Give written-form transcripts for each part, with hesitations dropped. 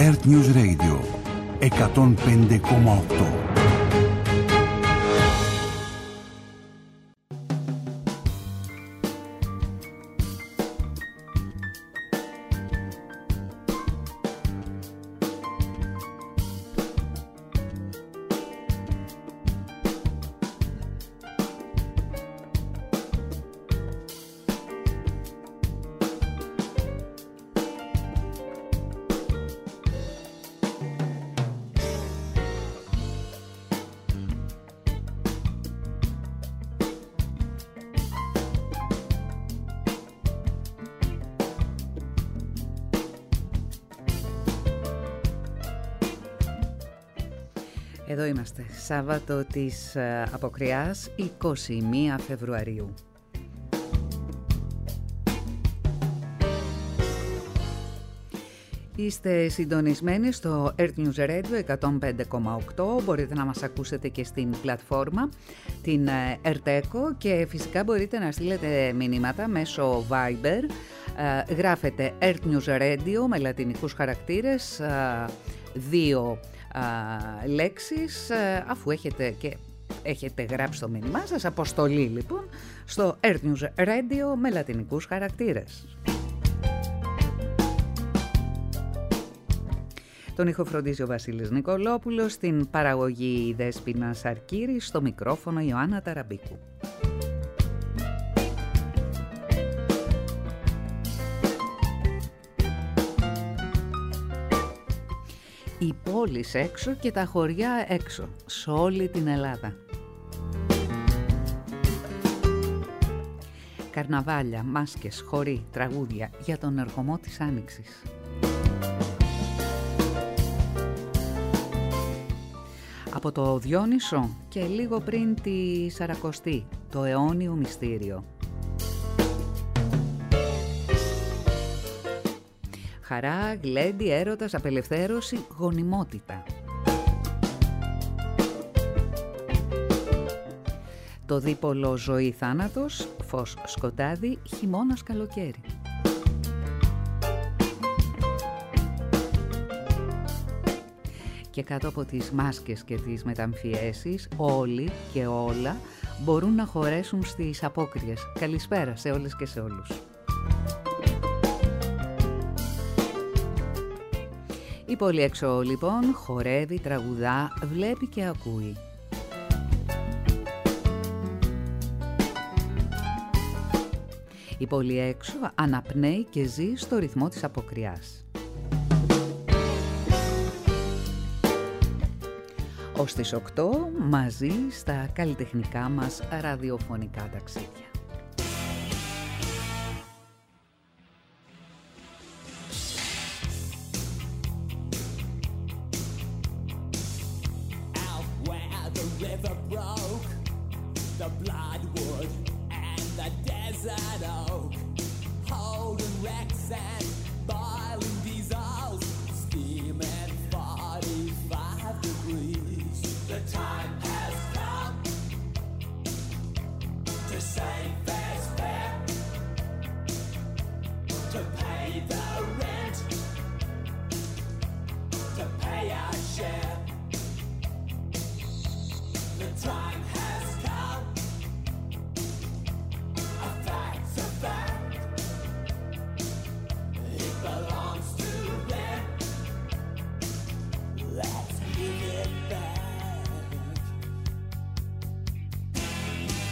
Earth News Radio 105,8. Εδώ είμαστε, Σάββατο της Αποκριάς, 21 Φεβρουαρίου. Είστε συντονισμένοι στο Earth News Radio 105,8. Μπορείτε να μας ακούσετε και στην πλατφόρμα, την Earth-Echo, και φυσικά μπορείτε να στείλετε μηνύματα μέσω Viber. Γράφετε Earth News Radio με λατινικούς χαρακτήρες, 2 λέξεις, αφού έχετε γράψει το μήνυμά σας, αποστολή λοιπόν, στο Earth News Radio με λατινικούς χαρακτήρες. Τον ήχο φροντίζει ο Βασίλης Νικολόπουλος, στην παραγωγή η Δέσποινα Σαρκύρη, στο μικρόφωνο Ιωάννα Ταραμπίκου. Οι πόλεις έξω και τα χωριά έξω, σε όλη την Ελλάδα. Καρναβάλια, μάσκες, χοροί, τραγούδια για τον ερχομό της Άνοιξης. Από το Διόνυσο και λίγο πριν τη Σαρακοστή, το αιώνιο μυστήριο. Χαρά, γλέντι, έρωτας, απελευθέρωση, γονιμότητα. Το δίπολο ζωή-θάνατος, φως σκοτάδι, χειμώνας καλοκαίρι. Και κάτω από τις μάσκες και τις μεταμφιέσεις, όλοι και όλα μπορούν να χωρέσουν στις απόκριες. Καλησπέρα σε όλες και σε όλους. Η πόλη έξω λοιπόν χορεύει, τραγουδά, βλέπει και ακούει. Η πόλη έξω αναπνέει και ζει στο ρυθμό της αποκριάς. Ως τις 8 μαζί στα καλλιτεχνικά μας ραδιοφωνικά ταξίδια.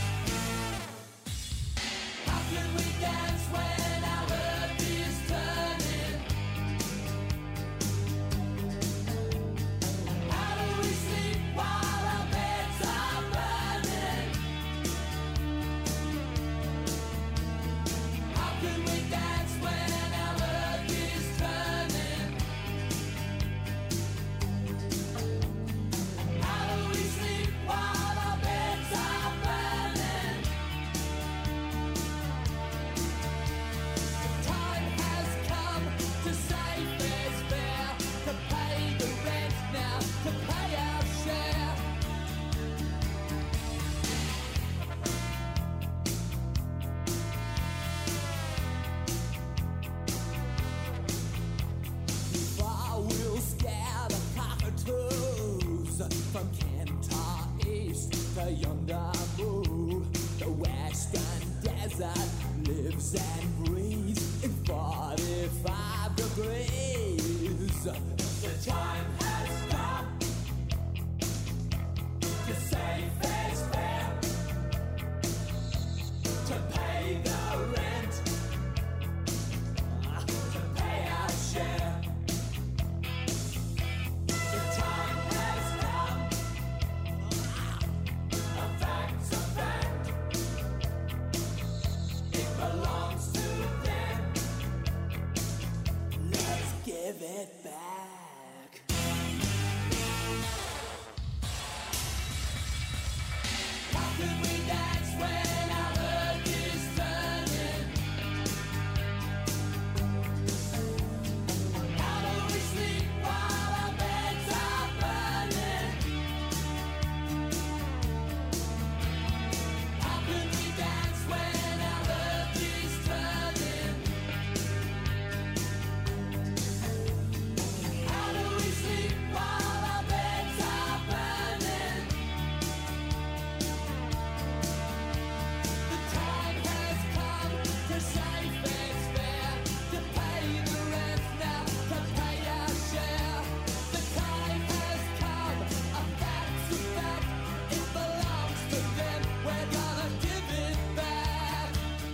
Can we dance when our earth is turning? beyond our mood. The western desert lives and breathes in 45 degrees. The time has come to say fair's fair, to pay the rent, to pay our share. The time has come, a fact's a fact, it belongs to them, let's give it back. How can we dance when our earth is turning? How do we sleep while our beds are burning? How can we dance when our earth is turning? How do we sleep while our beds are burning? The time has come to say fair's fair, to pay the rent now, to pay our share. The time has come, a fact's a fact, it belongs to them, we're gonna give it back.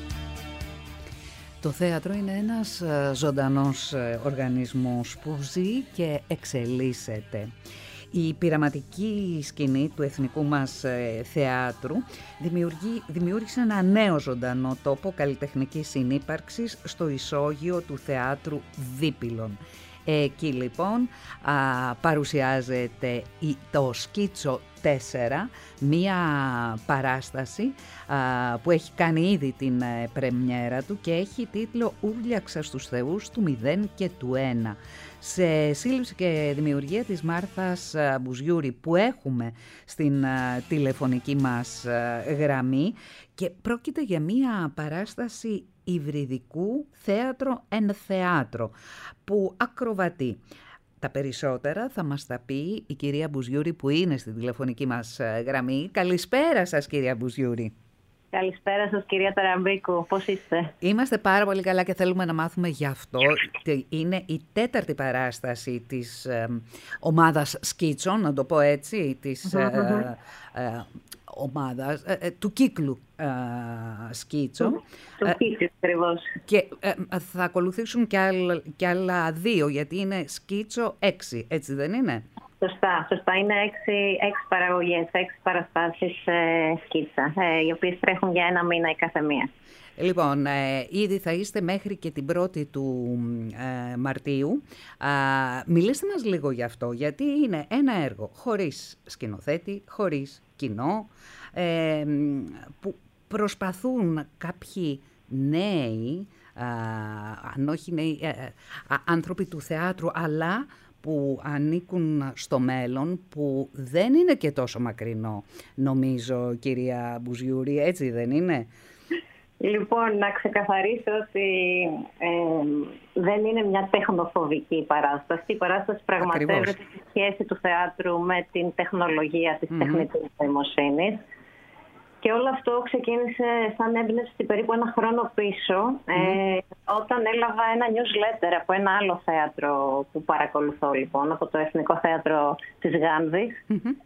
Το θέατρο είναι ένας ζωντανός οργανισμός που ζει και εξελίσσεται. Η πειραματική σκηνή του εθνικού μας θεάτρου δημιούργησε ένα νέο ζωντανό τόπο καλλιτεχνικής συνύπαρξης στο ισόγειο του θεάτρου Δίπυλων. Εκεί λοιπόν παρουσιάζεται το Σκίτσο 4, μία παράσταση που έχει κάνει ήδη την πρεμιέρα του και έχει τίτλο «Ούρλιαξα στους θεούς του 0 και του 1». Σε σύλληψη και δημιουργία της Μάρθας Μπουζιούρη που έχουμε στην τηλεφωνική μας γραμμή, και πρόκειται για μία παράσταση υβριδικού θέατρο εν θέατρο που ακροβατεί. Τα περισσότερα θα μας τα πει η κυρία Μπουζιούρη που είναι στην τηλεφωνική μας γραμμή. Καλησπέρα σας κυρία Μπουζιούρη. Καλησπέρα σας κυρία Ταραμπίκου, πώς είστε? Είμαστε πάρα πολύ καλά και θέλουμε να μάθουμε γι' αυτό. Είναι η τέταρτη παράσταση της ομάδας Σκίτσο, να το πω έτσι, της ομάδας, του κύκλου Σκίτσο. Του κύκλου, ακριβώς. Και θα ακολουθήσουν και άλλα δύο, γιατί είναι Σκίτσο 6, έτσι δεν είναι? Σωστά. Είναι 6 παραγωγές, 6 παραστάσεις σκίτσα, οι οποίες τρέχουν για 1 μήνα η κάθε μία. Λοιπόν, ήδη θα είστε μέχρι και την 1η του Μαρτίου. Μιλήστε μας λίγο γι' αυτό, γιατί είναι ένα έργο χωρίς σκηνοθέτη, χωρίς κοινό, που προσπαθούν κάποιοι νέοι, αν όχι νέοι, άνθρωποι του θεάτρου, αλλά που ανήκουν στο μέλλον, που δεν είναι και τόσο μακρινό, νομίζω, κυρία Μπουζιούρη, έτσι δεν είναι? Λοιπόν, να ξεκαθαρίσω ότι δεν είναι μια τεχνοφοβική παράσταση. Η παράσταση πραγματεύεται τη σχέση του θεάτρου με την τεχνολογία της τεχνητής νοημοσύνης. Και όλο αυτό ξεκίνησε σαν έμπνευση περίπου 1 χρόνο πίσω, όταν έλαβα ένα newsletter από ένα άλλο θέατρο που παρακολουθώ, λοιπόν, από το Εθνικό Θέατρο της Γάνδης.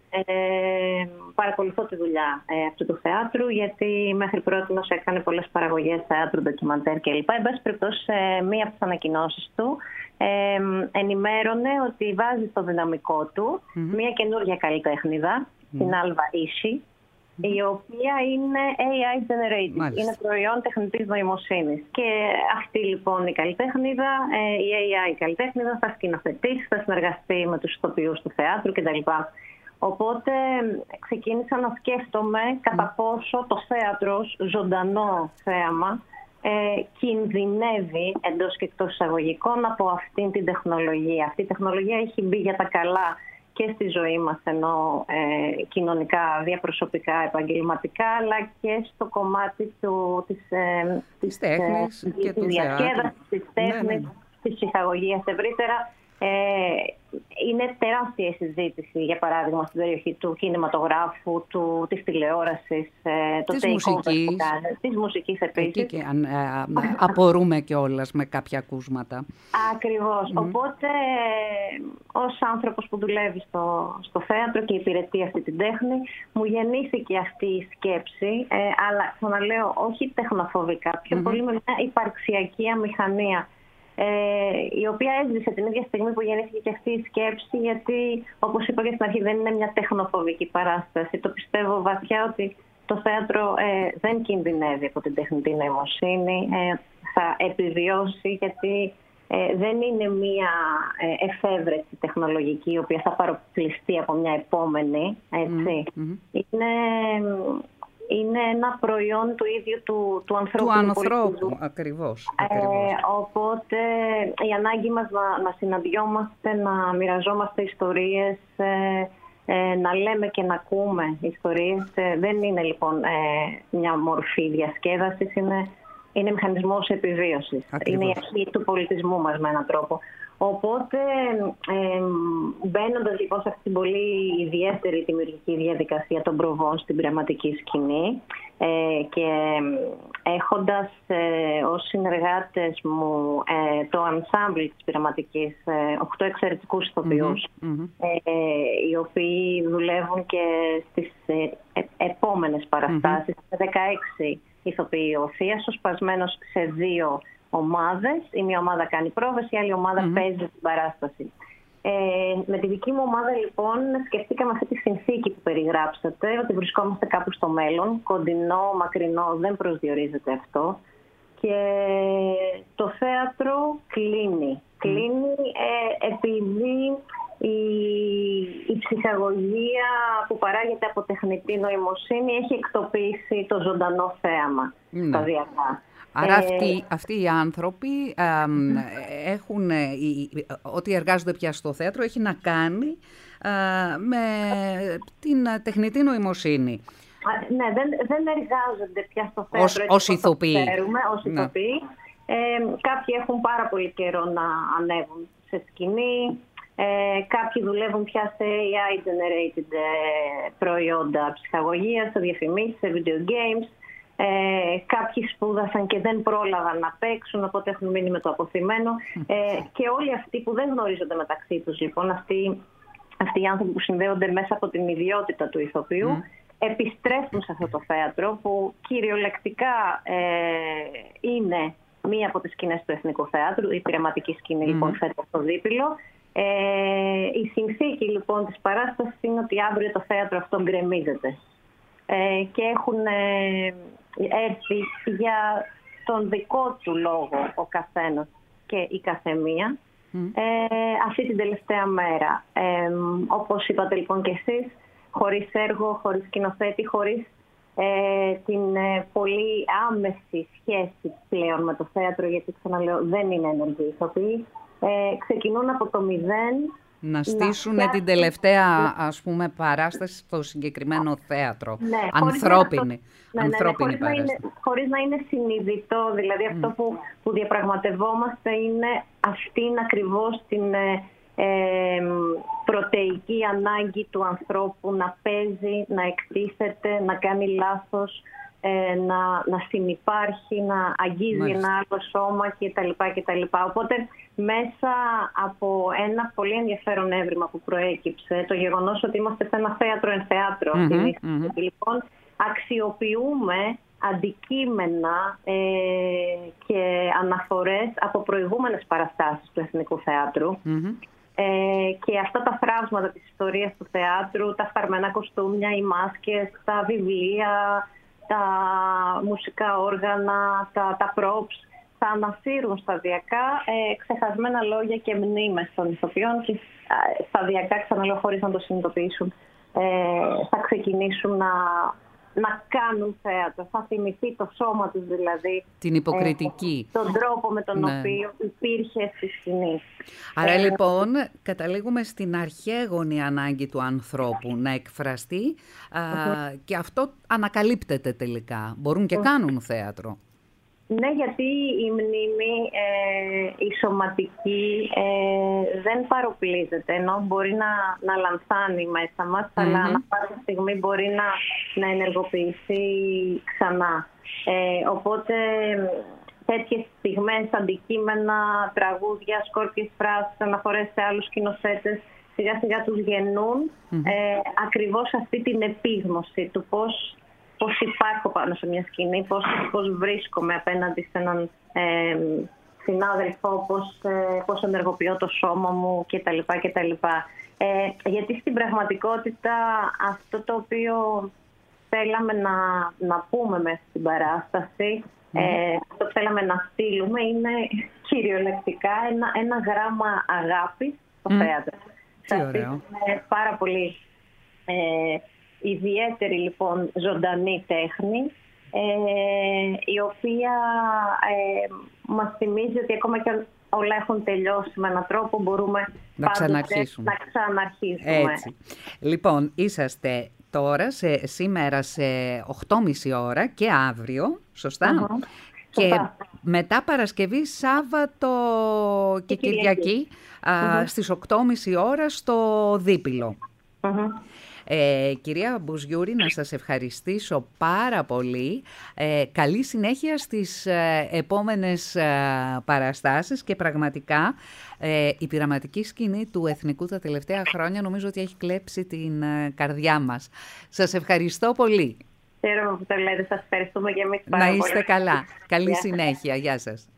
Παρακολουθώ τη δουλειά αυτού του θεάτρου, γιατί μέχρι πρότινος έκανε πολλές παραγωγές θεάτρου, ντοκιμαντέρ κλπ. Εν πάση περιπτώσει, σε μία από τις ανακοινώσεις του ενημέρωνε ότι βάζει στο δυναμικό του μία καινούργια καλλιτέχνηδα, την Alva Ishi, η οποία είναι AI generated, μάλιστα, είναι προϊόν τεχνητής νοημοσύνης. Και αυτή λοιπόν η καλλιτέχνηδα, η AI καλλιτέχνηδα θα σκηνοθετήσει, θα συνεργαστεί με τους ηθοποιούς του θεάτρου κτλ. Οπότε ξεκίνησα να σκέφτομαι κατά πόσο το θέατρο, ζωντανό θέαμα, κινδυνεύει εντός και εκτός εισαγωγικών από αυτήν την τεχνολογία. Αυτή η τεχνολογία έχει μπει για τα καλά και στη ζωή μας, ενώ κοινωνικά, διαπροσωπικά, επαγγελματικά, αλλά και στο κομμάτι της τέχνης και της διασκέδασης, της τέχνης, της ψυχαγωγίας ευρύτερα. είναι τεράστια η συζήτηση, για παράδειγμα, στην περιοχή του κινηματογράφου, της τηλεόρασης, της μουσικής. Της μουσικής επίσης. Εκεί και απορούμε κιόλας με κάποια ακούσματα. Ακριβώς. Οπότε, ως άνθρωπος που δουλεύει στο θέατρο και υπηρετεί αυτή την τέχνη, μου γεννήθηκε αυτή η σκέψη, αλλά ξαναλέω, όχι τεχνοφοβικά, πιο πολύ με μια υπαρξιακή αμηχανία, η οποία έσβησε την ίδια στιγμή που γεννήθηκε και αυτή η σκέψη, γιατί, όπως είπα και στην αρχή, δεν είναι μια τεχνοφοβική παράσταση. Το πιστεύω βαθιά ότι το θέατρο δεν κινδυνεύει από την τεχνητή νοημοσύνη, θα επιβιώσει, γιατί δεν είναι μια εφεύρεση τεχνολογική η οποία θα παροπληστεί από μια επόμενη, έτσι. Είναι ένα προϊόν του ίδιου του ανθρώπου. Του ανθρώπου, ακριβώς. Οπότε η ανάγκη μας να συναντιόμαστε, να μοιραζόμαστε ιστορίες, να λέμε και να ακούμε ιστορίες, δεν είναι λοιπόν μια μορφή διασκέδασης, είναι μηχανισμός επιβίωσης. Ακριβώς. Είναι η αρχή του πολιτισμού μας με έναν τρόπο. Οπότε, μπαίνοντας λοιπόν σε αυτή την πολύ ιδιαίτερη δημιουργική διαδικασία των προβών στην πειραματική σκηνή και έχοντας ως συνεργάτες μου το ensemble της πειραματικής 8 εξαιρετικούς ηθοποιούς, οι οποίοι δουλεύουν και στις επόμενες παραστάσεις, 16 ηθοποιοί, ο Θίασος σπασμένος σε 2 ομάδες. Η μία ομάδα κάνει πρόβες, η άλλη ομάδα παίζει την παράσταση. Με τη δική μου ομάδα λοιπόν σκεφτήκαμε αυτή τη συνθήκη που περιγράψατε, ότι βρισκόμαστε κάπου στο μέλλον, κοντινό, μακρινό, δεν προσδιορίζεται αυτό, και το θέατρο κλείνει. Κλείνει επειδή η ψυχαγωγία που παράγεται από τεχνητή νοημοσύνη έχει εκτοπίσει το ζωντανό θέαμα σταδιακά. Άρα αυτοί οι άνθρωποι έχουν, ό,τι εργάζονται πια στο θέατρο έχει να κάνει με την τεχνητή νοημοσύνη. Ναι, δεν εργάζονται πια στο θέατρο ως ηθοποιοί. Ως ηθοποιοί. Κάποιοι έχουν πάρα πολύ καιρό να ανέβουν σε σκηνή. Κάποιοι δουλεύουν πια σε AI-generated προϊόντα ψυχαγωγίας, σε διαφημίσεις, σε video games. Κάποιοι σπούδασαν και δεν πρόλαβαν να παίξουν, οπότε έχουν μείνει με το αποθυμένο. Και όλοι αυτοί που δεν γνωρίζονται μεταξύ τους, λοιπόν, αυτοί οι άνθρωποι που συνδέονται μέσα από την ιδιότητα του ηθοποιού, επιστρέφουν σε αυτό το θέατρο που κυριολεκτικά είναι μία από τις σκηνές του Εθνικού Θεάτρου, η πειραματική σκηνή, λοιπόν, φέτος στο Δίπυλο. Η συνθήκη, λοιπόν, της παράστασης είναι ότι αύριο το θέατρο αυτό γκρεμίζεται. Και έχουν έρθει για τον δικό του λόγο ο καθένας και η καθεμία αυτή την τελευταία μέρα. Όπως είπατε λοιπόν και εσείς, χωρίς έργο, χωρίς σκηνοθέτη, χωρίς την πολύ άμεση σχέση πλέον με το θέατρο, γιατί ξαναλέω δεν είναι ενεργοί ηθοποιοί, ξεκινούν από το μηδέν. Να στήσουν την τελευταία, ας πούμε, παράσταση στο συγκεκριμένο θέατρο. Ναι, ανθρώπινη παράσταση. Χωρίς να είναι συνειδητό, δηλαδή αυτό που διαπραγματευόμαστε είναι αυτήν ακριβώς την πρωτεϊκή ανάγκη του ανθρώπου να παίζει, να εκτίθεται, να κάνει λάθος, να συνυπάρχει, να αγγίζει ένα άλλο σώμα κτλ. Οπότε μέσα από ένα πολύ ενδιαφέρον έβριμα που προέκυψε, το γεγονός ότι είμαστε σε ένα θέατρο εν θέατρο, λοιπόν, αξιοποιούμε αντικείμενα και αναφορές από προηγούμενες παραστάσεις του Εθνικού Θεάτρου. Και αυτά τα φράγματα της ιστορίας του θεάτρου, τα φθαρμένα κοστούμια, οι μάσκες, τα βιβλία, τα μουσικά όργανα, τα props, θα ανασύρουν σταδιακά ξεχασμένα λόγια και μνήμες των ηθοποιών και σταδιακά, ξαναλέω, χωρίς να το συνειδητοποιήσουν, θα ξεκινήσουν να κάνουν θέατρο. Θα θυμηθεί το σώμα τους, δηλαδή. Την υποκριτική. Τον τρόπο με τον οποίο υπήρχε στη σκηνή. Άρα λοιπόν καταλήγουμε στην αρχαίγονη ανάγκη του ανθρώπου να εκφραστεί και αυτό ανακαλύπτεται τελικά. Μπορούν και κάνουν θέατρο. Ναι, γιατί η μνήμη, η σωματική, δεν παροπλίζεται, ενώ μπορεί να λανθάνει μέσα μας, αλλά ανά πάσα στιγμή μπορεί να ενεργοποιηθεί ξανά. Οπότε τέτοιες στιγμές, αντικείμενα, τραγούδια, σκόρπιες φράσεις, αναφορές σε άλλους σκηνοθέτες, σιγά σιγά τους γεννούν ακριβώς αυτή την επίγνωση του πώς υπάρχω πάνω σε μια σκηνή, πώς βρίσκομαι απέναντι σε έναν συνάδελφο, πώς ενεργοποιώ το σώμα μου κτλ. Γιατί στην πραγματικότητα αυτό το οποίο θέλαμε να πούμε μέσα στην παράσταση, αυτό που θέλαμε να στείλουμε είναι κυριολεκτικά ένα γράμμα αγάπης στο θέατρο. Τι ωραίο. Πάρα πολύ ιδιαίτερη λοιπόν ζωντανή τέχνη, η οποία μας θυμίζει ότι ακόμα και αν όλα έχουν τελειώσει με έναν τρόπο, μπορούμε να ξαναρχίσουμε. Έτσι. Λοιπόν, είσαστε τώρα σήμερα σε 8.30 ώρα και αύριο, σωστά? Και μετά Παρασκευή, Σάββατο και Κυριακή στις 8.30 ώρα στο Δίπυλο. Κυρία Μπουζιούρη, να σας ευχαριστήσω πάρα πολύ. Καλή συνέχεια στις επόμενες παραστάσεις και πραγματικά η πειραματική σκηνή του Εθνικού τα τελευταία χρόνια νομίζω ότι έχει κλέψει την καρδιά μας. Σας ευχαριστώ πολύ. Χαίρομαι που το λέτε. Σας ευχαριστούμε και εμείς πάρα πολύ. Να είστε καλά. Καλή συνέχεια. Γεια σας.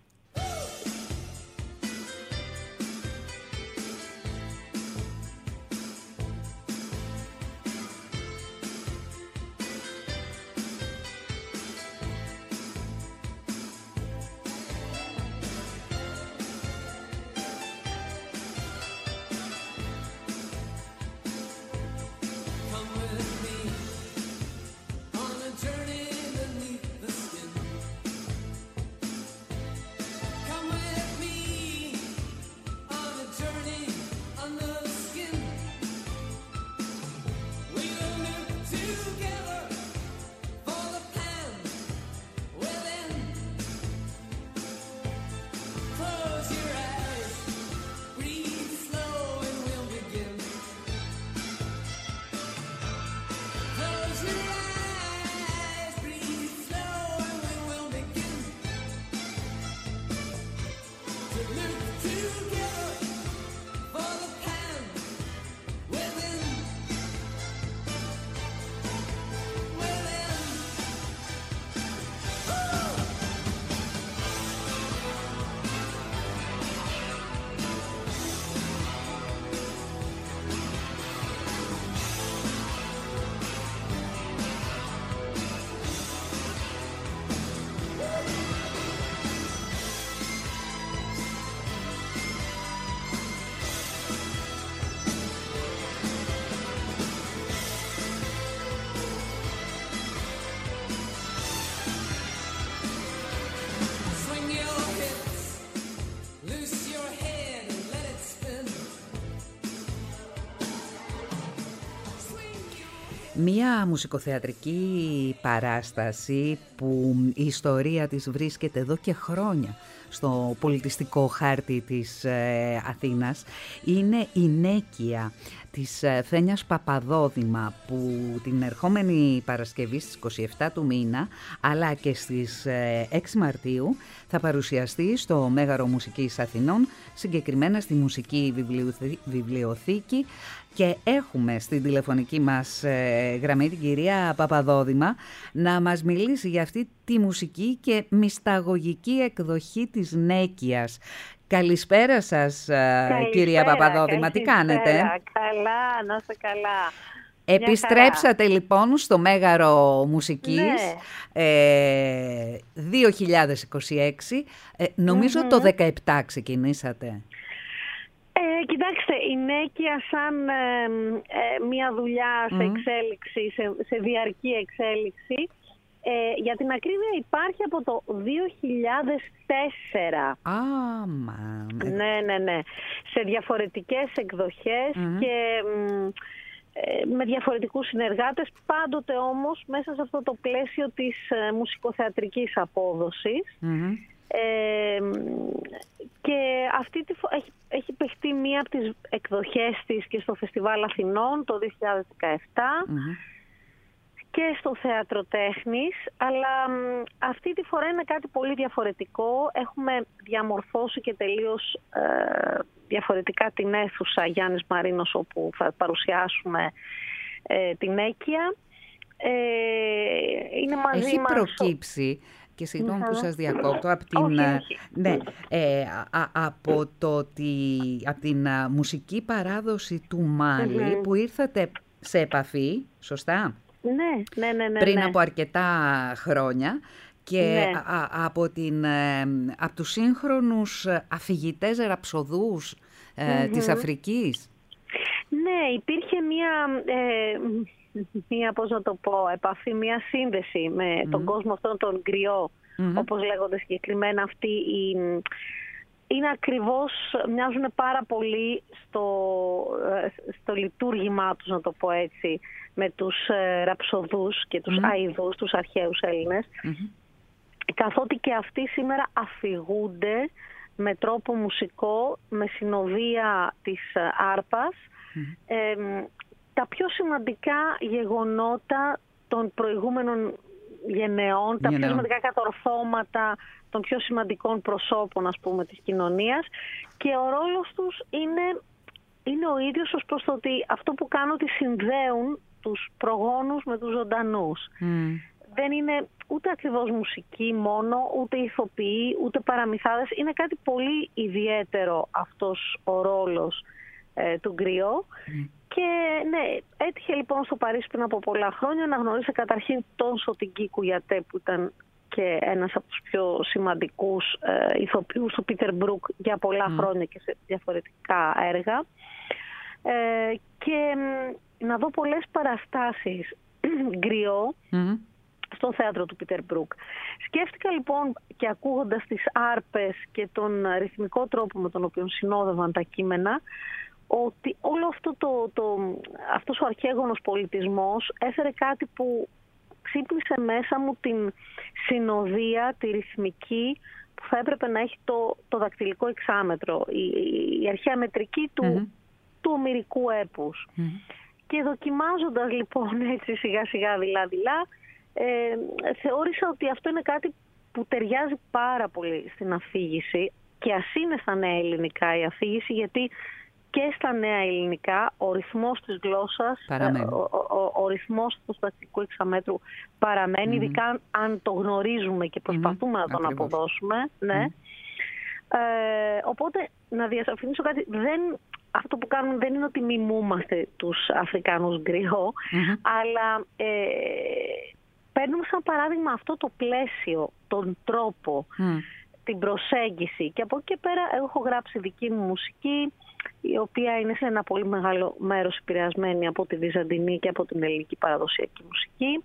Μία μουσικοθεατρική παράσταση που η ιστορία της βρίσκεται εδώ και χρόνια στο πολιτιστικό χάρτη της Αθήνας είναι η Νέκεια της Φένιας Παπαδόδημα, που την ερχόμενη Παρασκευή στις 27 του μήνα αλλά και στις 6 Μαρτίου θα παρουσιαστεί στο Μέγαρο Μουσικής Αθηνών, συγκεκριμένα στη Μουσική Βιβλιοθήκη. Και έχουμε στην τηλεφωνική μας γραμμή την κυρία Παπαδόδημα να μας μιλήσει για αυτή τη μουσική και μυσταγωγική εκδοχή της Νέκειας. Καλησπέρα σας, κυρία Παπαδόδημα, τι κάνετε? Καλά, να είστε καλά. Επιστρέψατε λοιπόν στο Μέγαρο Μουσικής 2026, νομίζω το 2017 ξεκινήσατε. Κοιτάξτε, η Νέκεια σαν μια δουλειά σε εξέλιξη, σε διαρκή εξέλιξη, για την ακρίβεια υπάρχει από το 2004. Ναι. Σε διαφορετικές εκδοχές και με διαφορετικούς συνεργάτες, πάντοτε όμως μέσα σε αυτό το πλαίσιο της μουσικοθεατρικής απόδοσης. Και αυτή έχει παιχτεί μία από τις εκδοχές της και στο Φεστιβάλ Αθηνών το 2017 και στο Θέατρο Τέχνης, αλλά αυτή τη φορά είναι κάτι πολύ διαφορετικό. Έχουμε διαμορφώσει και τελείως διαφορετικά την αίθουσα Γιάννης Μαρίνος, όπου θα παρουσιάσουμε την Έκεια. Είναι μαζί έχει μας... προκύψει, και συγγνώμη που σας διακόπτω, από την, από την μουσική παράδοση του Μάλι που ήρθατε σε επαφή, σωστά? Ναι. Πριν από αρκετά χρόνια και από τους σύγχρονους αφηγητές ραψοδούς της Αφρικής. Ναι, υπήρχε μία πώς να το πω, επαφή, μία σύνδεση με τον κόσμο αυτόν τον γκριό, όπως λέγονται συγκεκριμένα αυτοί είναι ακριβώς, μοιάζουν πάρα πολύ στο λειτουργήμά τους, να το πω έτσι, με τους ραψοδούς και τους αηδούς, τους αρχαίους Έλληνες, καθότι και αυτοί σήμερα αφηγούνται με τρόπο μουσικό, με συνοδεία της άρπας, τα πιο σημαντικά γεγονότα των προηγούμενων γενεών, τα πιο σημαντικά κατορθώματα των πιο σημαντικών προσώπων, ας πούμε, της κοινωνίας, και ο ρόλος τους είναι ο ίδιος ως προς το ότι αυτό που κάνουν, ότι συνδέουν τους προγόνους με τους ζωντανούς. Δεν είναι ούτε ακριβώς μουσική μόνο, ούτε ηθοποιοί, ούτε παραμυθάδες. Είναι κάτι πολύ ιδιαίτερο αυτός ο ρόλος του γκριό. Και ναι, έτυχε λοιπόν στο Παρίσι πριν από πολλά χρόνια να γνωρίσε καταρχήν τον Σωτική Κουγιατέ, που ήταν και ένας από τους πιο σημαντικούς ηθοποιούς του Πίτερ Μπρουκ για πολλά χρόνια και σε διαφορετικά έργα. Και να δω πολλές παραστάσεις γκριό στο θέατρο του Πίτερ Μπρουκ. Σκέφτηκα λοιπόν, και ακούγοντας τις άρπες και τον ρυθμικό τρόπο με τον οποίο συνόδευαν τα κείμενα, ότι όλο αυτός ο αρχαίγονος πολιτισμός έφερε κάτι που ξύπνησε μέσα μου την συνοδεία, τη ρυθμική που θα έπρεπε να έχει το δακτυλικό εξάμετρο, η αρχαία μετρική του ομηρικού έπους. Και δοκιμάζοντας λοιπόν έτσι σιγά σιγά δειλά-δειλά, θεώρησα ότι αυτό είναι κάτι που ταιριάζει πάρα πολύ στην αφήγηση, και ας είναι στα νέα ελληνικά η αφήγηση, γιατί και στα νέα ελληνικά ο ρυθμός της γλώσσας, ο ρυθμός του δακτυλικού εξαμέτρου παραμένει, ειδικά αν το γνωρίζουμε και προσπαθούμε να τον αποδώσουμε. Ναι. Οπότε να διασαφηνίσω κάτι, αυτό που κάνουμε δεν είναι ότι μιμούμαστε τους Αφρικανούς γκριό, αλλά παίρνουμε σαν παράδειγμα αυτό το πλαίσιο, τον τρόπο, την προσέγγιση, και από εκεί και πέρα εγώ έχω γράψει δική μου μουσική, η οποία είναι σε ένα πολύ μεγάλο μέρος επηρεασμένη από τη βυζαντινή και από την ελληνική παραδοσιακή μουσική.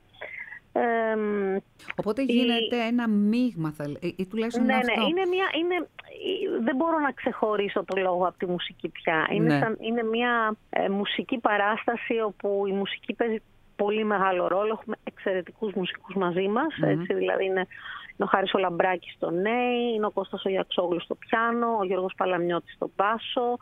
Οπότε γίνεται ένα μείγμα, ή τουλάχιστον αυτό. Δεν μπορώ να ξεχωρίσω το λόγο από τη μουσική πια. Είναι μια μουσική παράσταση όπου η μουσική παίζει πολύ μεγάλο ρόλο. Έχουμε εξαιρετικούς μουσικούς μαζί μας, έτσι, δηλαδή είναι ο Χάρης ο Λαμπράκης στο νέι, είναι ο Κώστας ο Γιαξόγλου στο πιάνο, ο Γιώργος Παλαμιώτης στο μπάσο.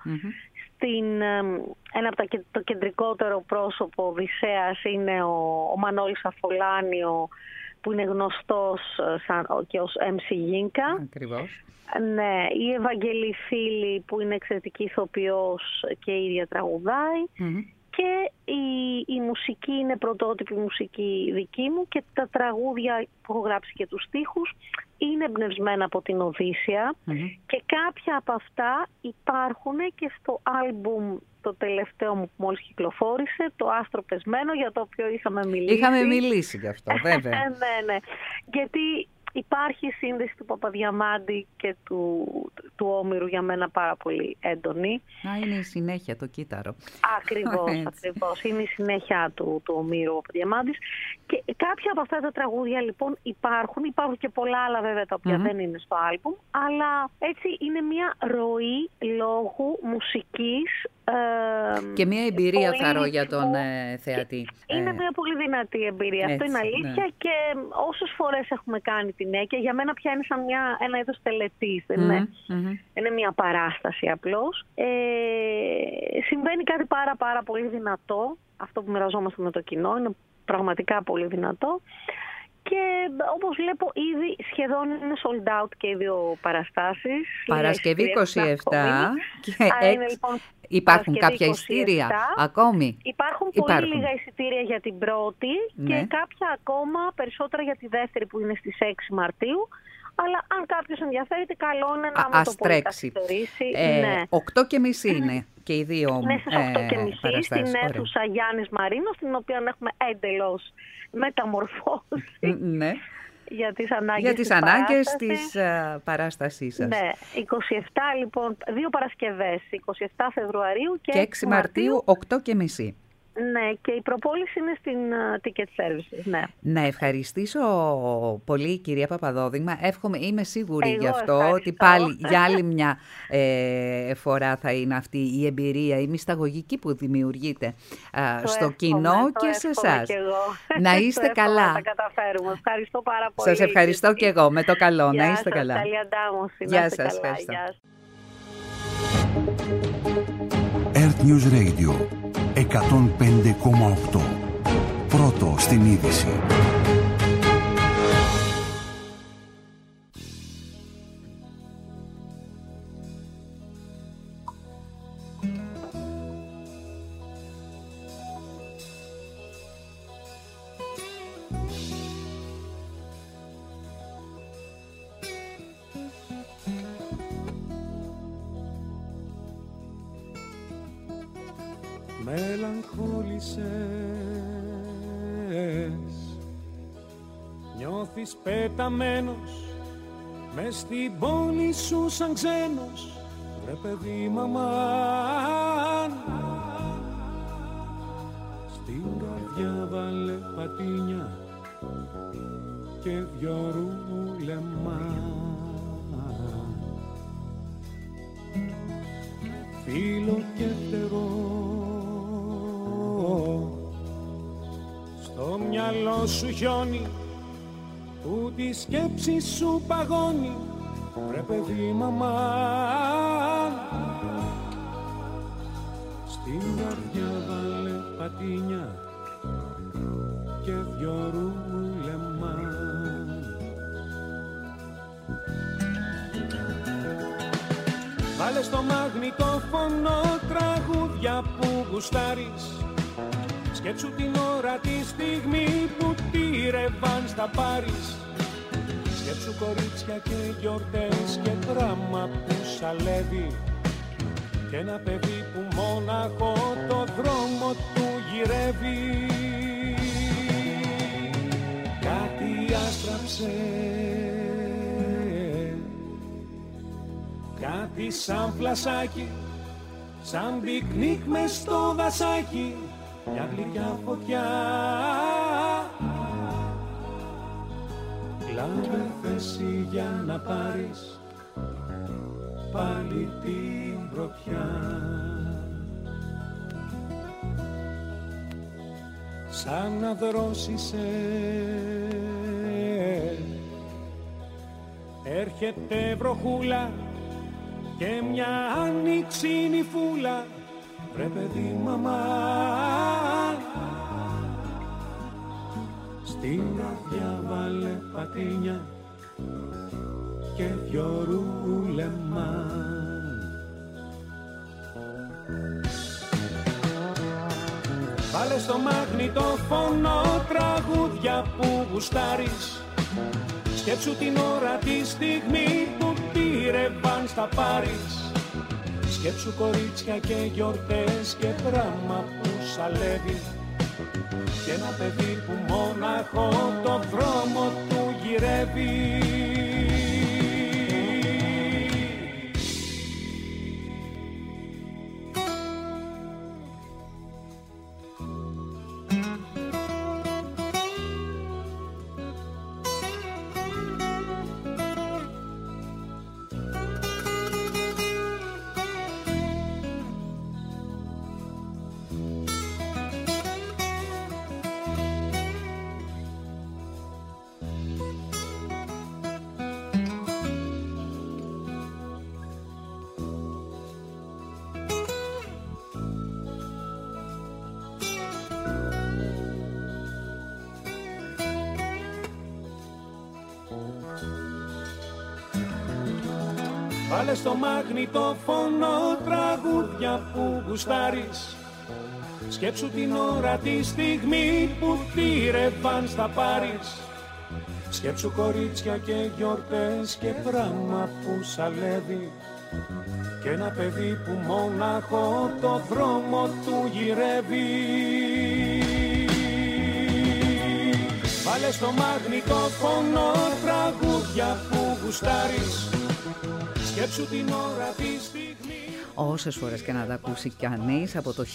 Ένα από το κεντρικότερο πρόσωπο Οδυσσέας είναι ο Μανώλης Αφολάνιο, που είναι γνωστός και ως MC Γίνκα. Ακριβώς. Ναι, η Ευαγγελή Φίλη, που είναι εξαιρετική ηθοποιός και η ίδια τραγουδάει. Και η μουσική είναι πρωτότυπη μουσική δική μου, και τα τραγούδια που έχω γράψει και τους στίχους είναι εμπνευσμένα από την Οδύσσεια, και κάποια από αυτά υπάρχουν και στο άλμπουμ το τελευταίο μου που μόλις κυκλοφόρησε, το Άστρο Πεσμένο, για το οποίο είχαμε μιλήσει. Είχαμε μιλήσει γι' αυτό, βέβαια. Ναι. Γιατί υπάρχει σύνδεση του Παπαδιαμάντη και του Όμηρου για μένα πάρα πολύ έντονη. Είναι η συνέχεια, το κύτταρο. Ακριβώς. Είναι η συνέχεια του Ομήρου ο Παπαδιαμάντης. Και κάποια από αυτά τα τραγούδια λοιπόν υπάρχουν και πολλά άλλα βέβαια τα οποία δεν είναι στο άλμπουμ, αλλά έτσι είναι μια ροή λόγου, μουσικής, Και μια εμπειρία θαρώ για τον θεατή. Είναι μια πολύ δυνατή εμπειρία. Έτσι, αυτό είναι αλήθεια, ναι. Και όσες φορές έχουμε κάνει την ΕΚΕ, για μένα πια είναι σαν ένα είδος τελετής. Είναι μια παράσταση απλώς. Συμβαίνει κάτι πάρα πολύ δυνατό. Αυτό που μοιραζόμαστε με το κοινό είναι πραγματικά πολύ δυνατό. Και όπως βλέπω ήδη σχεδόν είναι sold out και οι δύο παραστάσεις. Παρασκευή 27 και λοιπόν, υπάρχουν κάποια εισιτήρια ακόμη. Υπάρχουν πολύ λίγα εισιτήρια για την πρώτη, ναι, και κάποια ακόμα περισσότερα για τη δεύτερη που είναι στις 6 Μαρτίου. Αλλά αν κάποιος ενδιαφέρεται, καλό είναι να με το πολύ καθυστερήσει. 8:30 είναι και οι δύο είναι στις 8:30 στην αίθουσα Γιάννης Μαρίνος, την οποία έχουμε εντελώς μεταμορφώσει. Ναι. Για τις ανάγκες της παράστασής σας. Ναι, 27 λοιπόν, 2 Παρασκευές, 27 Φεβρουαρίου και 6 Μαρτίου, 8:30. Ναι, και η προπόληση είναι στην Ticket Services, ναι. Να ευχαριστήσω πολύ, κυρία Παπαδόδημα. Είμαι σίγουρη γι' αυτό ευχαριστώ. ότι πάλι για άλλη μια φορά θα είναι αυτή η εμπειρία, η μυσταγωγική που δημιουργείται στο κοινό και σε εσάς. Να είστε καλά. Να τα καταφέρουμε. Ευχαριστώ πάρα πολύ. Σας ευχαριστώ και εγώ. Με το καλό. Να είστε καλά. Καλή αντάμωση. Γεια σας. Ευχαριστώ. Earth News Radio 105,8. Πρώτο στην είδηση. Μελαγχόλησες, νιώθεις πεταμένος μες στην πόλη σου σαν ξένος. Βρε παιδί μαμάν, στην καρδιά βάλε πατίνια και δυο ρούλεμα. Φίλο και φτερό στο μυαλό σου χιόνι, που τη σκέψη σου παγώνει. Ρε παιδί μαμάν, στην καρδιά βάλε πατίνια και δυο ρούλεμα. Βάλε στο μαγνητόφωνο τραγούδια που γουστάρεις. Σκέψου την ώρα, τη στιγμή που τη ρεβάν στα πάρεις. Σκέψου κορίτσια και γιορτές και δράμα που σαλεύει. Και ένα παιδί που μόναχο το δρόμο του γυρεύει. Κάτι άστραψε, κάτι σαν φλασάκι, σαν πικνίκ μες στο δασάκι. Μια γλυκιά φωτιά, κλάβε θέση για να πάρεις πάλι την πρωτιά. Σαν να δρόσισε, έρχεται βροχούλα και μια άνοιξινη φούλα. Βρε παιδί μαμάν, στην καρδιά βάλε πατίνια και δυο ρούλεμα. Βάλε στο μαγνητόφωνο τραγούδια που γουστάρεις. Σκέψου την ώρα, τη στιγμή που τη ρεβάν στα πάρεις. Σκέψου κορίτσια και γιορτές και δράμα που σαλεύει. Και ένα παιδί που μόναχο το δρόμο του γυρεύει. Βάλε στο μαγνητόφωνο τραγούδια που γουστάρεις. Σκέψου την ώρα τη στιγμή που τη ρεβάνς θα πάρεις. Σκέψου κορίτσια και γιορτές και πράμα που σαλεύει. Και ένα παιδί που μόναχο το δρόμο του γυρεύει. Βάλε στο μαγνητόφωνο τραγούδια που γουστάρεις. Σκέψου την ώρα τη στιγμή. Όσες φορές και να τα ακούσει κανείς, από το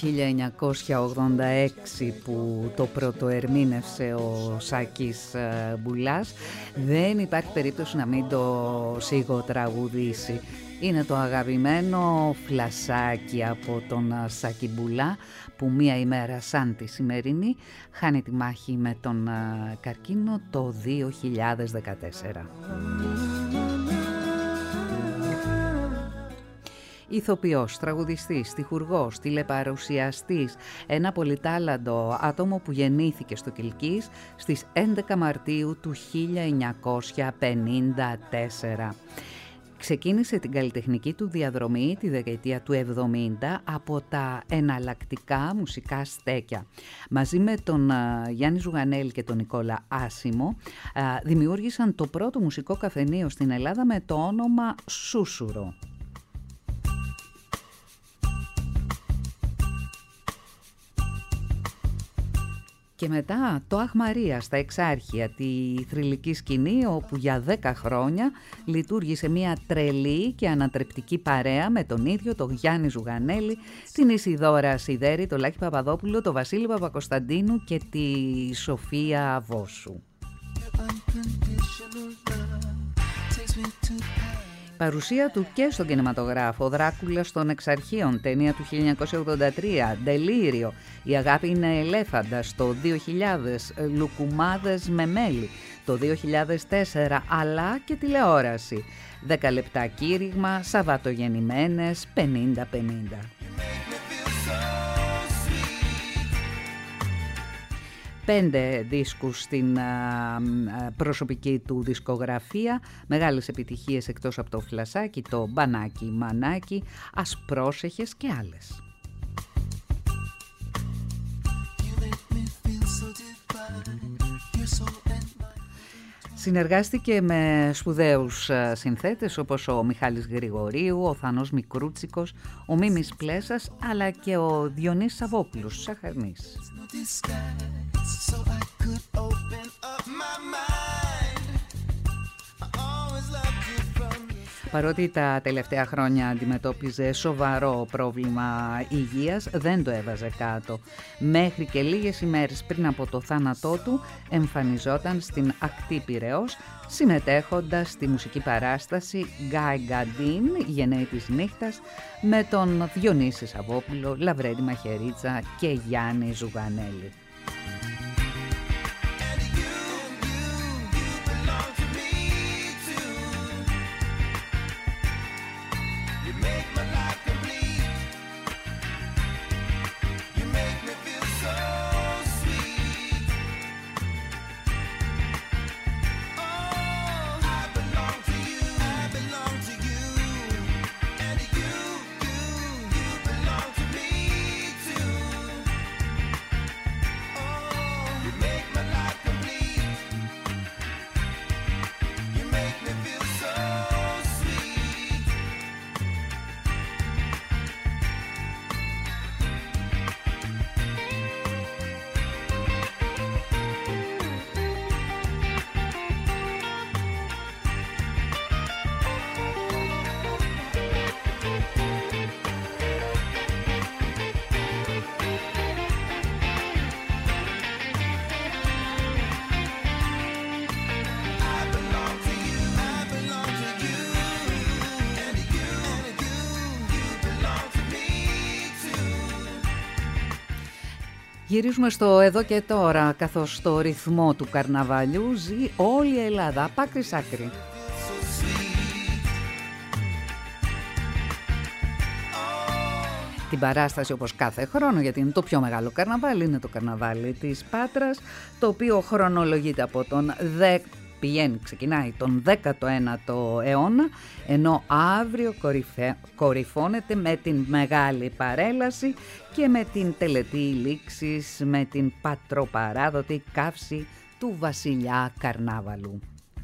1986 που το πρωτοερμήνευσε ο Σάκης Μπουλάς, δεν υπάρχει περίπτωση να μην το σιγοτραγουδήσει. Είναι το αγαπημένο φλασάκι από τον Σάκη Μπουλά, που μία ημέρα σαν τη σημερινή χάνει τη μάχη με τον καρκίνο το 2014. Ηθοποιός, τραγουδιστής, στιχουργός, τηλεπαρουσιαστής, ένα πολυτάλαντο άτομο που γεννήθηκε στο Κιλκής στις 11 Μαρτίου του 1954. Ξεκίνησε την καλλιτεχνική του διαδρομή τη δεκαετία του 70 από τα εναλλακτικά μουσικά στέκια. Μαζί με τον Γιάννη Ζουγανέλη και τον Νικόλα Άσιμο δημιούργησαν το πρώτο μουσικό καφενείο στην Ελλάδα με το όνομα Σούσουρο. Και μετά το Αχ Μαρία στα Εξάρχεια, τη θρυλική σκηνή όπου για 10 χρόνια λειτουργήσε μια τρελή και ανατρεπτική παρέα με τον ίδιο τον Γιάννη Ζουγανέλη, την Ισιδώρα Σιδέρη, τον Λάκη Παπαδόπουλο, τον Βασίλη Παπακοσταντίνου και τη Σοφία Βόσου. Παρουσία του και στον κινηματογράφο, Δράκουλας των Εξαρχείων, ταινία του 1983, Ντελήριο, Η αγάπη είναι ελέφαντας το 2000, Λουκουμάδες με μέλι το 2004, αλλά και τηλεόραση, 10 λεπτά κήρυγμα, Σαββατογεννημένες, 50-50. Πέντε δίσκους στην προσωπική του δισκογραφία, μεγάλες επιτυχίες εκτός από το φλασάκι, το μπανάκι μανάκι, ας πρόσεχες και άλλες. Συνεργάστηκε με σπουδαίους συνθέτες όπως ο Μιχάλης Γρηγορίου, ο Θανός Μικρούτσικος, ο Μίμης Πλέσας, αλλά και ο Διονύσης Σαββόπουλος, Σαχαρνής. Παρότι τα τελευταία χρόνια αντιμετώπιζε σοβαρό πρόβλημα υγείας, δεν το έβαζε κάτω. Μέχρι και λίγες ημέρες πριν από το θάνατό του εμφανιζόταν στην ακτή Πειραιώς, συμμετέχοντας στη μουσική παράσταση Γκάι Γκαντίν, Γενναίοι της Νύχτας, με τον Διονύση Σαββόπουλο, Λαβρέντη Μαχαιρίτσα και Γιάννη Ζουγανέλη. Γυρίζουμε στο εδώ και τώρα, καθώς στο ρυθμό του καρναβαλιού ζει όλη η Ελλάδα, από άκρη σ' άκρη. Την παράσταση όπως κάθε χρόνο, γιατί είναι το πιο μεγάλο καρναβάλι, είναι το καρναβάλι της Πάτρας, το οποίο χρονολογείται από τον ξεκινάει τον 19ο αιώνα, ενώ αύριο κορυφώνεται με την μεγάλη παρέλαση και με την τελετή λήξης, με την πατροπαράδοτη καύση του βασιλιά Καρνάβαλου.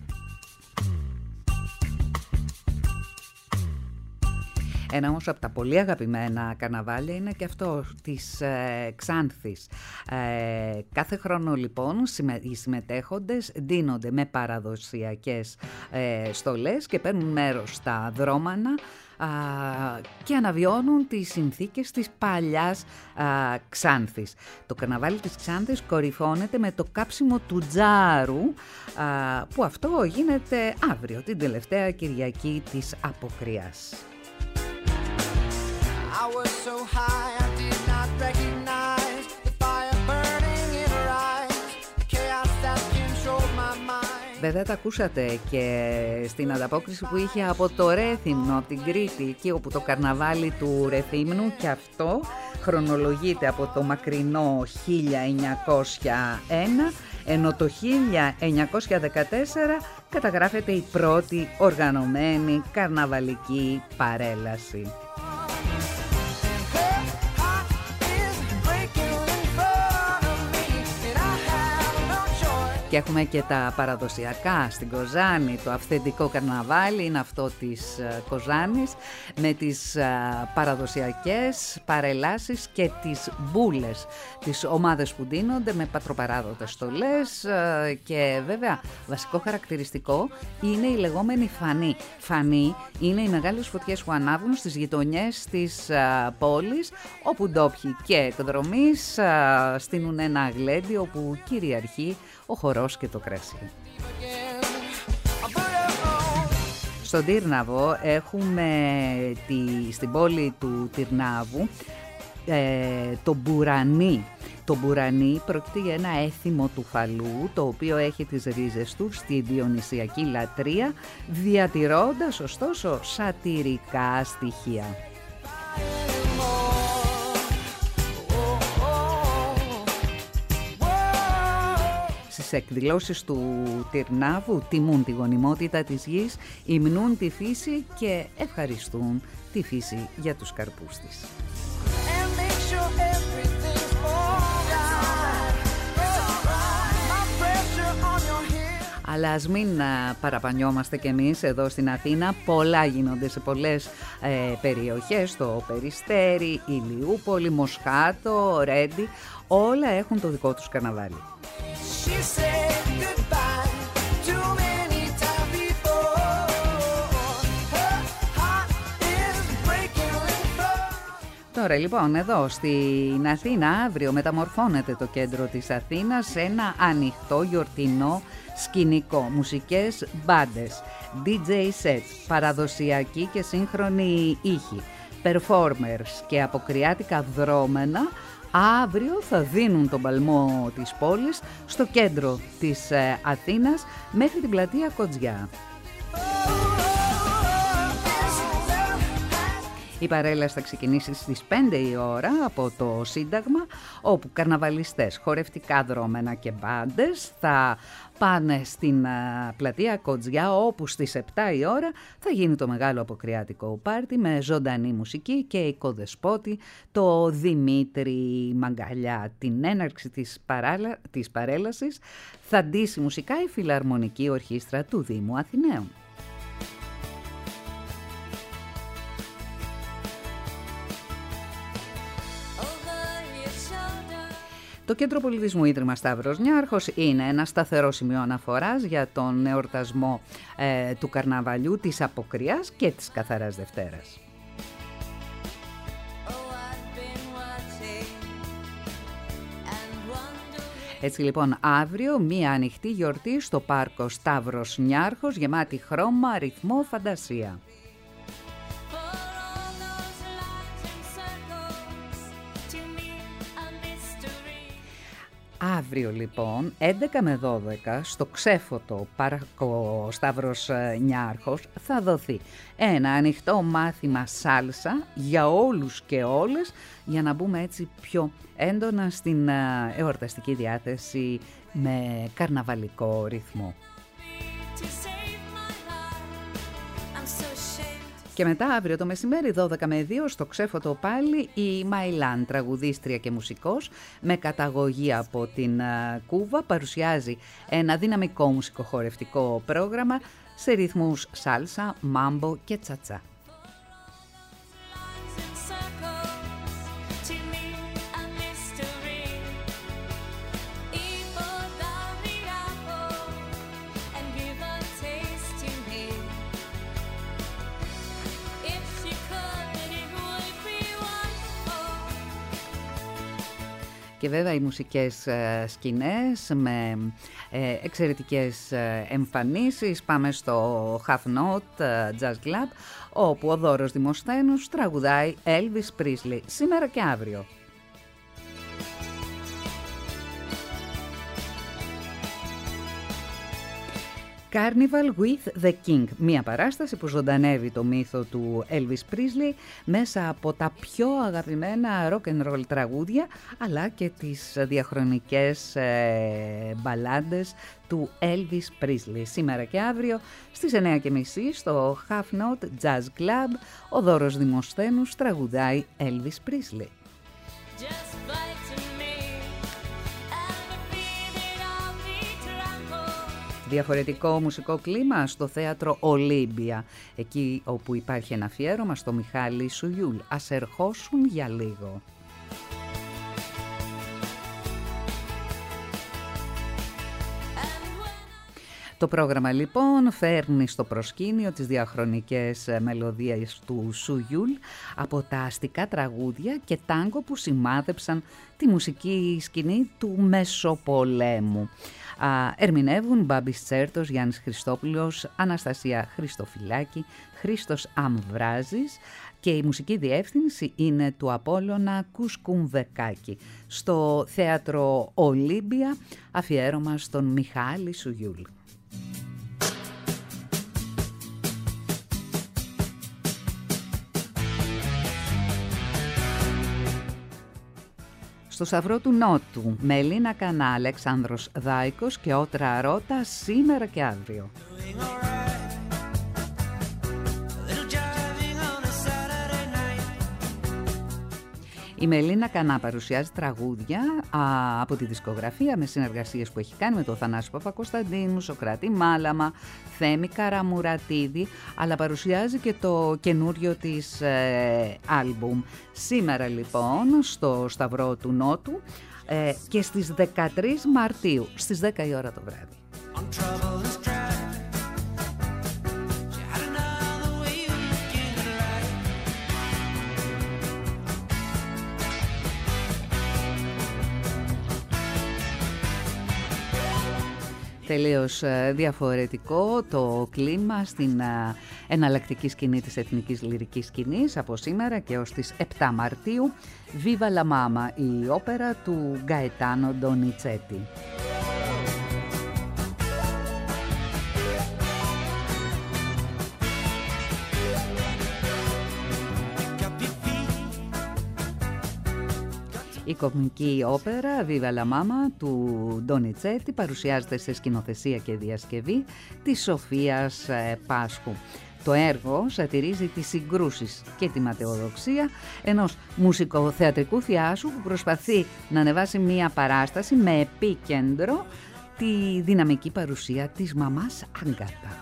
Ένα όμως από τα πολύ αγαπημένα καρναβάλια είναι και αυτό της Ξάνθης. Κάθε χρόνο λοιπόν οι συμμετέχοντες ντύνονται με παραδοσιακές στολές και παίρνουν μέρος στα δρόμανα και αναβιώνουν τις συνθήκες της παλιάς Ξάνθης. Το καρναβάλι της Ξάνθης κορυφώνεται με το κάψιμο του τζάρου, που αυτό γίνεται αύριο, την τελευταία Κυριακή της Αποκριάς. I was so high I did not recognize the fire burning in her eyes, the chaos that controlled my mind. Βέβαια τα ακούσατε και στην ανταπόκριση που είχε από το Ρέθυμνο, από την Κρήτη, εκεί όπου το καρναβάλι του Ρεθύμνου, και αυτό χρονολογείται από το μακρινό 1901, ενώ το 1914 καταγράφεται η πρώτη οργανωμένη καρναβαλική παρέλαση. Και έχουμε και τα παραδοσιακά στην Κοζάνη. Το αυθεντικό καρναβάλι είναι αυτό της Κοζάνης, με τις παραδοσιακές παρελάσεις και τις μπούλες, τις ομάδες που ντύνονται με πατροπαράδοτες στολές, και βέβαια βασικό χαρακτηριστικό είναι η λεγόμενη φανή. Φανή είναι οι μεγάλες φωτιές που ανάβουν στις γειτονιές της πόλης, όπου ντόπιοι και εκδρομείς στείνουν ένα γλέντι όπου κυριαρχεί ο χορός και το κρασί. Στον Τύρναβο έχουμε στην πόλη του Τυρνάβου το μπουρανί. Το μπουρανί πρόκειται για ένα έθιμο του φαλού, το οποίο έχει τις ρίζες του στη διονυσιακή λατρεία, διατηρώντας ωστόσο σατιρικά στοιχεία. Στις εκδηλώσεις του Τυρνάβου τιμούν τη γονιμότητα της γης, υμνούν τη φύση και ευχαριστούν τη φύση για τους καρπούς της. Αλλά ας μην παραπανιόμαστε κι εμείς εδώ στην Αθήνα. Πολλά γίνονται σε πολλές περιοχές, στο Περιστέρι, Ηλιούπολη, Μοσχάτο, Ρέντι. Όλα έχουν το δικό τους καρναβάλι. Τώρα λοιπόν εδώ στην Αθήνα αύριο μεταμορφώνεται το κέντρο της Αθήνας σε ένα ανοιχτό γιορτινό σκηνικό. Μουσικές μπάντες, DJ sets, παραδοσιακή και σύγχρονη ήχη, performers και αποκριάτικα δρόμενα αύριο θα δίνουν τον παλμό της πόλης στο κέντρο της Αθήνας μέχρι την πλατεία Κοτζιά. Η παρέλαση θα ξεκινήσει στις 5 η ώρα από το Σύνταγμα, όπου καρναβαλιστές, χορευτικά δρόμενα και μπάντες θα πάνε στην πλατεία Κοτζιά, όπου στις 7 η ώρα θα γίνει το μεγάλο αποκριάτικο πάρτι με ζωντανή μουσική και οικοδεσπότη το Δημήτρη Μαγκαλιά. Την έναρξη της παρέλασης θα ντύσει μουσικά η Φιλαρμονική Ορχήστρα του Δήμου Αθηναίων. Το Κέντρο Πολιτισμού Ίδρυμα Σταύρος Νιάρχος είναι ένα σταθερό σημείο αναφοράς για τον εορτασμό του καρναβαλιού, της Αποκριάς και της Καθαράς Δευτέρας. Έτσι λοιπόν αύριο μία ανοιχτή γιορτή στο πάρκο Σταύρος Νιάρχος, γεμάτη χρώμα, ρυθμό, φαντασία. Αύριο λοιπόν 11 με 12 στο ξέφωτο πάρκο Σταύρος Νιάρχος θα δοθεί ένα ανοιχτό μάθημα σάλσα για όλους και όλες, για να μπούμε έτσι πιο έντονα στην εορταστική διάθεση με καρναβαλικό ρυθμό. Και μετά αύριο το μεσημέρι 12 με 2 στο Ξέφωτο πάλι η Μαϊλάν, τραγουδίστρια και μουσικός με καταγωγή από την Κούβα, παρουσιάζει ένα δυναμικό μουσικοχορευτικό πρόγραμμα σε ρυθμούς σάλσα, μάμπο και τσατσά. Και βέβαια οι μουσικές σκηνές με εξαιρετικές εμφανίσεις. Πάμε στο Half Note Jazz Club, όπου ο Δώρος Δημοσθένους τραγουδάει Elvis Presley σήμερα και αύριο. Carnival with the King, μια παράσταση που ζωντανεύει το μύθο του Elvis Presley μέσα από τα πιο αγαπημένα rock and roll τραγούδια, αλλά και τις διαχρονικές μπαλάντες του Elvis Presley. Σήμερα και αύριο στις 9:30 στο Half Note Jazz Club, ο Δώρος Δημοσθένους τραγουδάει Elvis Presley. Διαφορετικό μουσικό κλίμα στο θέατρο Ολύμπια, εκεί όπου υπάρχει ένα αφιέρωμα στο Μιχάλη Σουγιούλ. Ας ερχόσουν για λίγο. Το πρόγραμμα λοιπόν φέρνει στο προσκήνιο τις διαχρονικές μελωδίες του Σουγιούλ από τα αστικά τραγούδια και τάγκο που σημάδεψαν τη μουσική σκηνή του Μεσοπολέμου. Ερμηνεύουν Μπάμπης Τσέρτος, Γιάννης Χριστόπουλος, Αναστασία Χριστοφυλάκη, Χρήστος Αμβράζης και η μουσική διεύθυνση είναι του Απόλλωνα Κουσκουμβεκάκη. Στο θέατρο Ολύμπια αφιέρωμα στον Μιχάλη Σουγιούλ. Στο Σταυρό του Νότου, Μελίνα Κανά, Αλεξάνδρος Δάικος και Ότρα Ρώτα σήμερα και αύριο. Η Μελίνα Κανά παρουσιάζει τραγούδια από τη δισκογραφία με συνεργασίες που έχει κάνει με τον Θανάση Παπακοσταντίνου, Σοκράτη Μάλαμα, Θέμη Καραμουρατίδη, αλλά παρουσιάζει και το καινούριο της άλμπουμ. Σήμερα λοιπόν στο Σταυρό του Νότου και στις 13 Μαρτίου, στις 10 η ώρα το βράδυ. Τελείως διαφορετικό το κλίμα στην εναλλακτική σκηνή της εθνικής λυρικής σκηνής από σήμερα και ως τις 7 Μαρτίου. Viva la Mama, η όπερα του Γκαετάνο Ντονιτσέτη. Η κομική όπερα Viva la Mama του Ντονιτσέτη παρουσιάζεται σε σκηνοθεσία και διασκευή της Σοφίας Πάσχου. Το έργο σατηρίζει τις συγκρούσεις και τη ματαιοδοξία ενός μουσικοθεατρικού θειάσου που προσπαθεί να ανεβάσει μία παράσταση με επίκεντρο τη δυναμική παρουσία της μαμάς Άγκατα.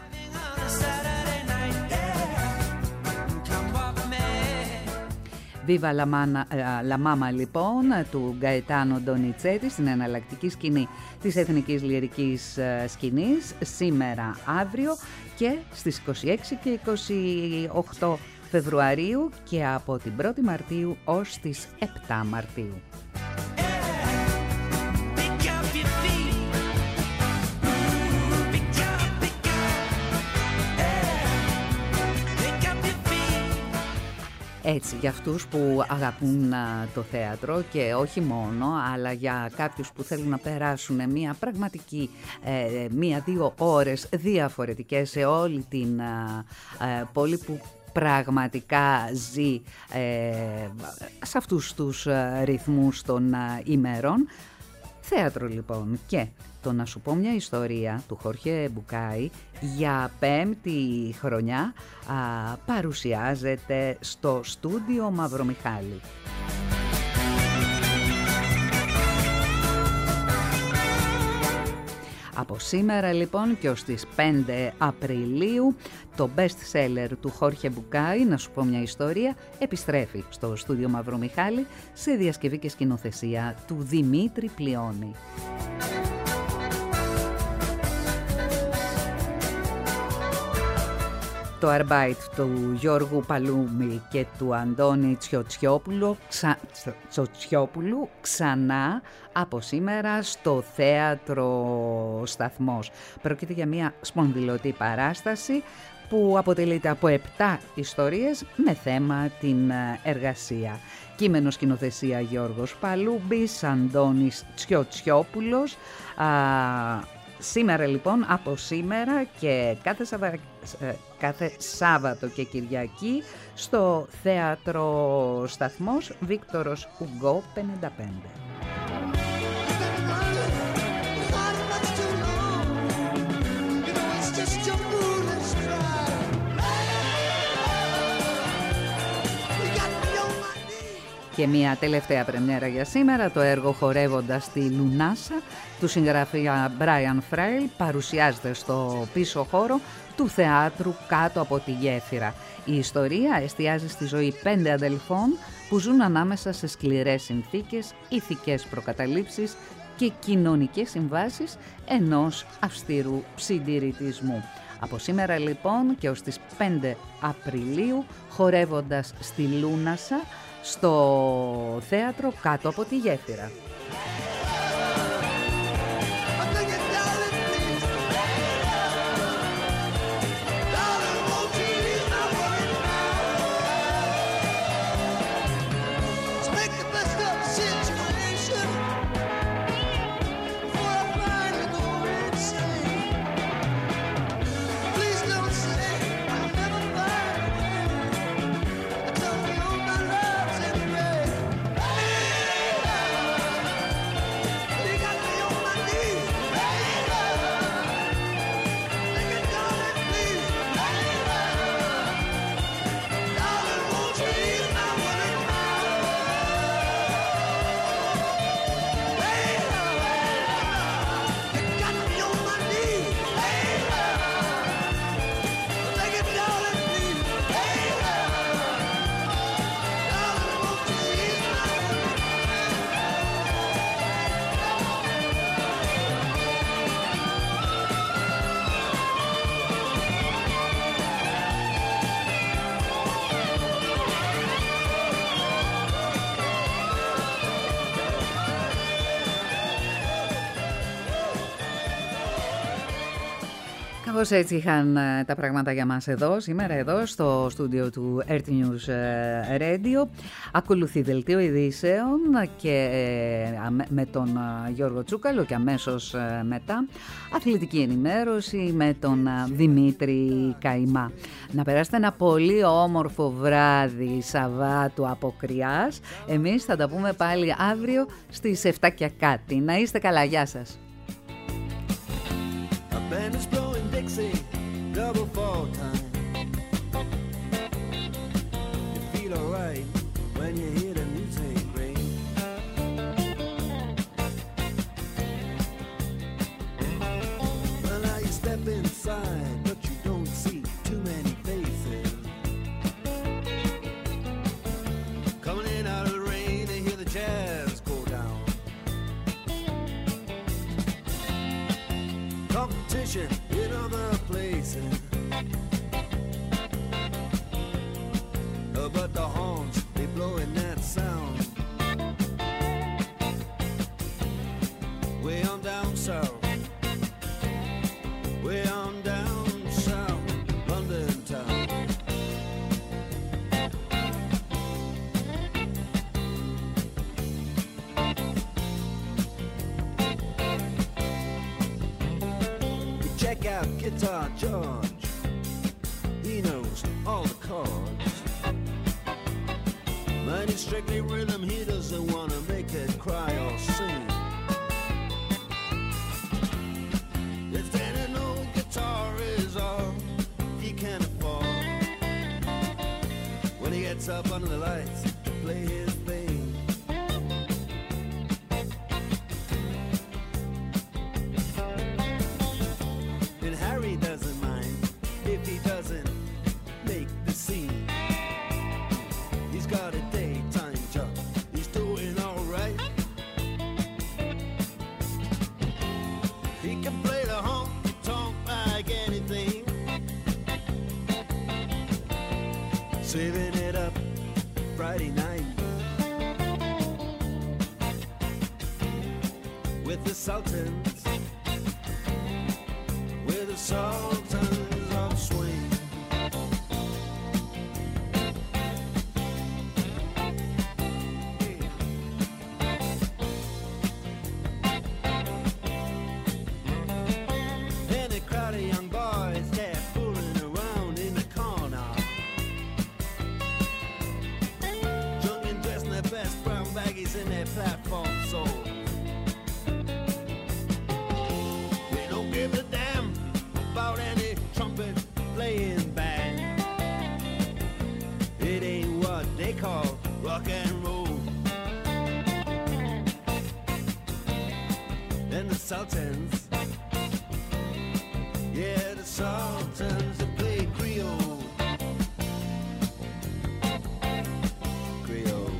Viva la Mama λοιπόν του Γκαετάνο Ντονιτσέτη στην εναλλακτική σκηνή της εθνικής λυρικής σκηνής σήμερα, αύριο και στις 26 και 28 Φεβρουαρίου και από την 1η Μαρτίου ως τις 7 Μαρτίου. Έτσι, για αυτούς που αγαπούν το θέατρο και όχι μόνο, αλλά για κάποιους που θέλουν να περάσουν μια πραγματική 1-2 ώρες διαφορετικές σε όλη την πόλη που πραγματικά ζει σε αυτούς τους ρυθμούς των ημερών, Θέατρο λοιπόν, και το να σου πω μια ιστορία του Χόρχε Μπουκάη για 5η χρονιά παρουσιάζεται στο στούντιο Μαυρομιχάλη. Από σήμερα λοιπόν και ως τις 5 Απριλίου το best seller του Χόρχε Μπουκάη, να σου πω μια ιστορία, επιστρέφει στο στούντιο Μαυρομιχάλη σε διασκευή και σκηνοθεσία του Δημήτρη Πλειώνη. Το Αρμπάιτ του Γιώργου Παλούμη και του Αντώνη Τσοτσιόπουλου ξανά από σήμερα στο Θέατρο Σταθμός. Πρόκειται για μια σπονδυλωτή παράσταση που αποτελείται από 7 ιστορίες με θέμα την εργασία. Κείμενο σκηνοθεσία Γιώργος Παλούμπης, Αντώνης Τσοτσιόπουλος. Σήμερα λοιπόν, από σήμερα και κάθε Σάββατο και Κυριακή στο Θέατρο Σταθμός, Βίκτορος Ουγκό 55. Και μια τελευταία πρεμιέρα για σήμερα, το έργο «Χορεύοντας τη Λουνάσα» του συγγραφέα Brian Frail παρουσιάζεται στο πίσω χώρο του θεάτρου κάτω από τη γέφυρα. Η ιστορία εστιάζει στη ζωή 5 αδελφών που ζουν ανάμεσα σε σκληρές συνθήκες, ηθικές προκαταλήψεις και κοινωνικές συμβάσεις ενός αυστηρού συντηρητισμού. Από σήμερα λοιπόν και ως τις 5 Απριλίου, «Χορεύοντας στη Λούνασα» στο θέατρο κάτω από τη γέφυρα. Κάπως έτσι είχαν τα πράγματα για μας εδώ, σήμερα εδώ στο στούντιο του Earth News Radio. Ακολουθεί δελτίο ειδήσεων και με τον Γιώργο Τσούκαλο και αμέσως μετά αθλητική ενημέρωση με τον Δημήτρη Καϊμά. Να περάσετε ένα πολύ όμορφο βράδυ Σαββάτου από Κρυάς. Εμείς θα τα πούμε πάλι αύριο στις 7 και κάτι. Να είστε καλά, γεια σας. Dixie, double fall time. You feel alright when you hear the music ring. Well, now you step inside, but you don't see too many faces. Coming in out of the rain, they hear the jazz go down. Competition in other places, but the horns, they blowing that sound. Way on down south, way on down south, London town. Check out Guitar George, he knows all the chords. But it's strictly rhythm, he doesn't want to make it cry or sing. up under the lights to play his thing. And Harry doesn't mind if he doesn't make the scene. He's got a daytime job, he's doing alright. He can play the honky-tonk like anything, saving it up Friday night with the Sultans, with the Sultans of Swing. And a crowd of young boys, they're fooling around in the corner, drunk and dressed in their best brown baggies in their platform soles. They don't give a damn about any trumpet playing band. It ain't what they call rock and roll. And the Sultans, yeah, the Sultans that play Creole. Creole.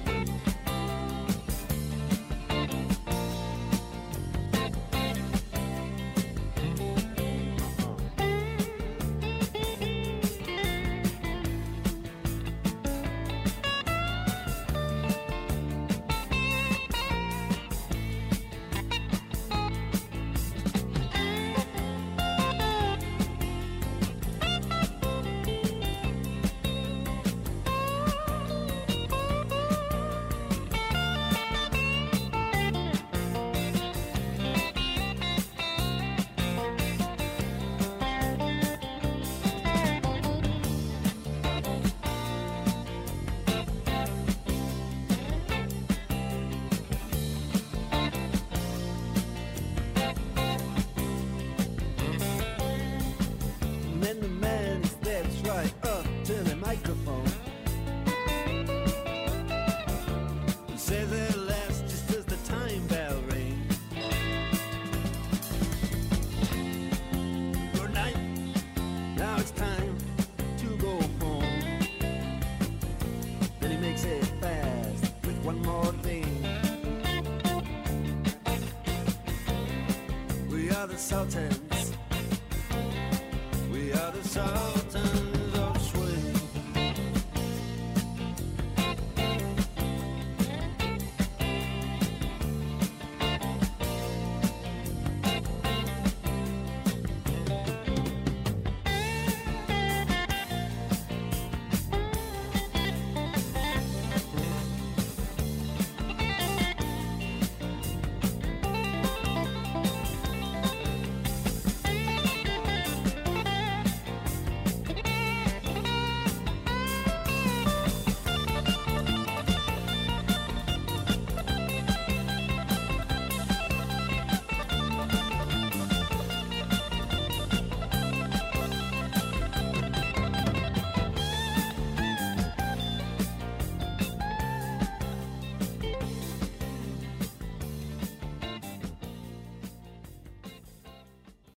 And then the man steps right up to the microphone and says at last, just as the time bell rings, good night, now it's time to go home. Then he makes it fast with one more thing. We are the Sultans,